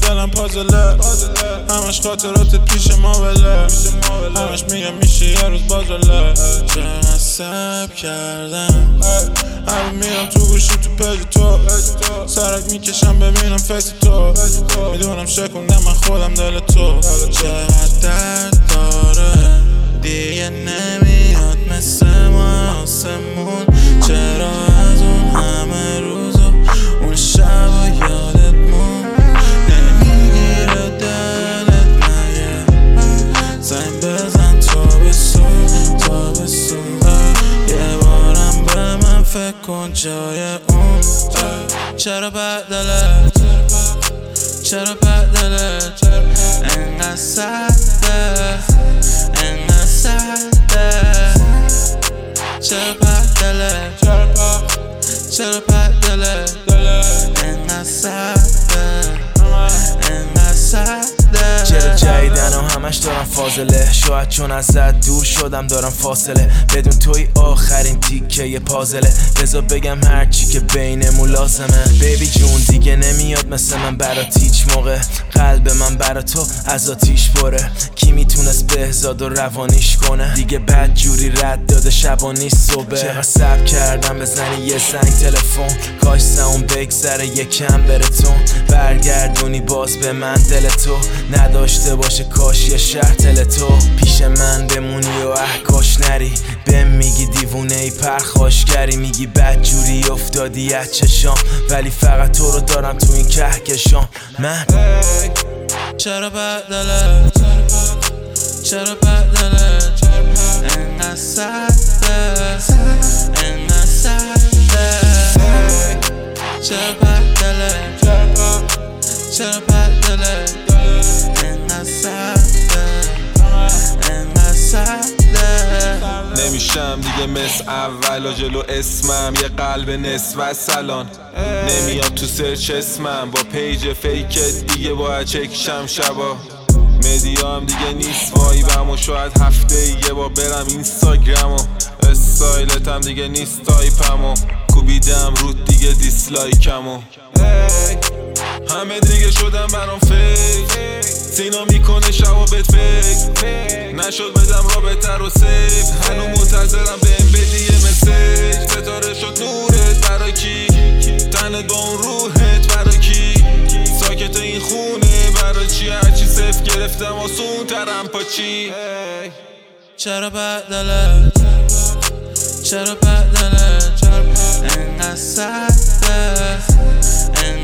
دلم پازله، همش خاطرات پیش ما وله، همش میگم میشه یه روز بازله. چقدر سب کردم هر میرم تو گوشی تو پیج تو، سرک میکشم ببینم فیس تو، میدونم شکوندم من خودم دل تو. چقدر درد داره دیگه نمیاد مثل ما آسمون، چرا از اون همه روز و اون شب و یادت مون، نمیگیره دلت مگه زنگ بزن تابستون یه بارم به من فکر کن جای اون. چرا بدله چرا بدله انقدر سخته انقدر سخته، چرا بدله چرا بدله انقدر سخته انقدر سخته. چرا جدیدن و همش دارم فاضله، شاید چون ازت دور شدم دارم فاصله، بدون توی آخرین تیکه یه پازله، بذار بگم هرچی که بینمون لازمه. بیبی جون دیگه نمیاد مثل من برات هیچ موقع، قلب من برا تو از آتیش پره، کی میتونست بهزاد و روانیش کنه، دیگه بد جوری رد داده شب و نیست صبح. چقدر صبر کردم بزنی یه زنگ تلفن، کاش ساون بگذره یکم بره تون، برگردونی باز به من دل تو، نداشته باشه کاش یه شهر تل تو، پیش من بمونی و کاش نری، بهم میگی دیوونه ای پرخاشگری، میگی بد جوری افتادی از چشام، ولی فقط تو رو دارم تو این کهکشان. من چرا بدله چرا بدله انقدر سخته انقدر سخته، چرا بدله چرا بدله انقدر سخته انقدر سخته. نمیشم دیگه مثل اول و جلو اسمم یه قلب نصف و سلان، نمیاد تو سرچ اسمم با پیج فیکت دیگه باید چکشم شبا، مدیا هم دیگه نیست وایبم و شاید هفته یه با برم اینستاگرام و استایلت هم دیگه نیست تایپم و کوبیدم رود دیگه دیسلایکم و همه دیگه شدم برام فیک، سینا میکنه شبا بهت فکر نشد بدم رابطه رو سیف، هنو منتظرم بهم بدی یه مسیج، ستاره شد نورت برای کی، تنت با اون روحت برای کی، ساکت این خونه برای چی، هرچی صفر گرفتم آسون ترم پا چی. چرا بدله چرا بدله انقدر سخته